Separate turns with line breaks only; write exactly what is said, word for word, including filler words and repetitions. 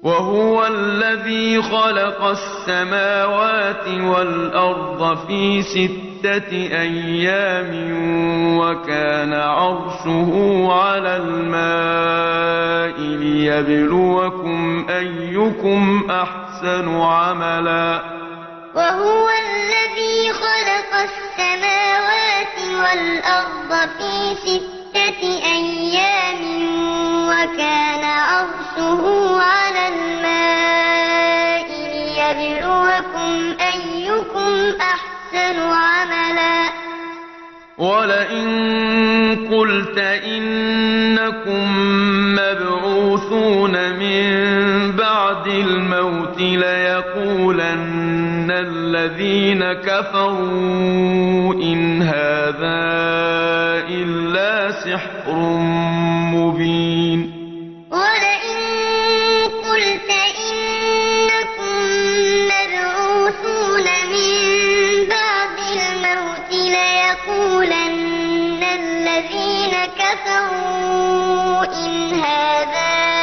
وهو الذي خلق السماوات والأرض في ستة أيام وكان عرشه على الماء ليبلوكم أيكم أحسن عملا
وهو الذي خلق السماوات والأرض في ستة أيام وكان عرشه على الماء ليبلوكم أيكم أحسن عملا
ولئن قلت إنكم مبعوثون من بعد الموت ليقولن الذين كفروا إن هذا إلا سحر مبين
ولئن قلت إنكم مبعوثون من بعد الموت ليقولن الذين كفروا إن هذا